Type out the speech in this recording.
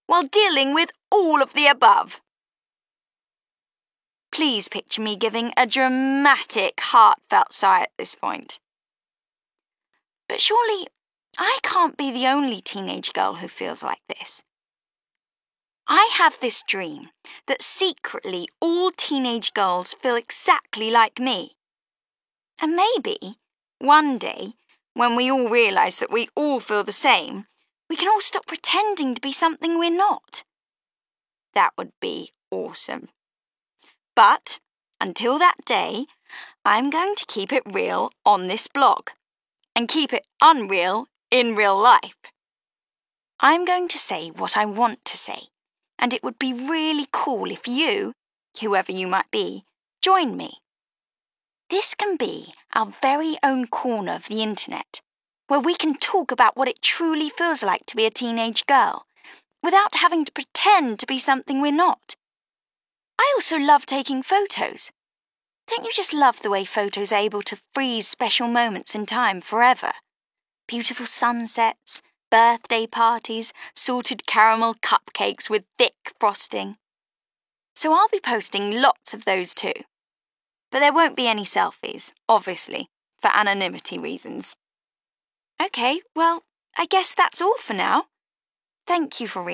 while dealing with all of the above. Please picture me giving a dramatic, heartfelt sigh at this point. But surely I can't be the only teenage girl who feels like this. I have this dream that secretly all teenage girls feel exactly like me. And maybe, one day, when we all realise that we all feel the same, we can all stop pretending to be something we're not. That would be awesome. But until that day, I'm going to keep it real on this blog and keep it unreal in real life. I'm going to say what I want to say, and it would be really cool if you, whoever you might be, join me. This can be our very own corner of the internet, where we can talk about what it truly feels like to be a teenage girl, without having to pretend to be something we're not. I also love taking photos. Don't you just love the way photos are able to freeze special moments in time forever? Beautiful sunsets, birthday parties, salted caramel cupcakes with thick frosting. So I'll be posting lots of those too. But there won't be any selfies, obviously, for anonymity reasons. Okay, well, I guess that's all for now. Thank you for reading.